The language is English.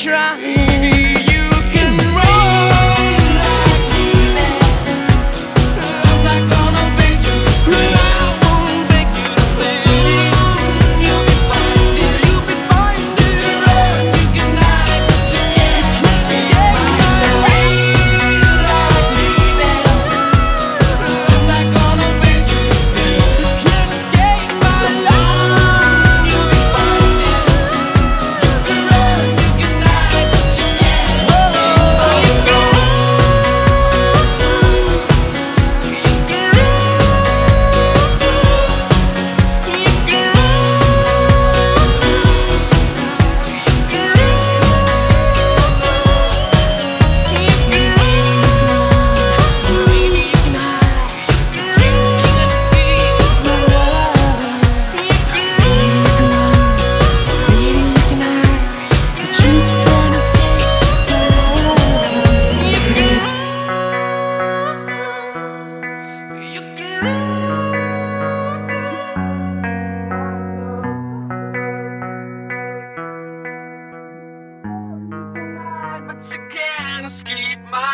crying. You can run like leaving. I'm not gonna beg you to stay. I won't beg you to stay. You'll be fine, dear. You'll be fine, dear. You can run, you can hide, but you can't escape my love. Like leaving. I'm not gonna beg you to stay. You can't escape my love. You'll be fine, dear. You can run, you can hide, but you can't escape my love. You can run, you can run, you can run, baby, you can hide. You can't escape my love. You can run, baby, you can hide, but you can't escape my love. You can run, you can run, but you can't escape my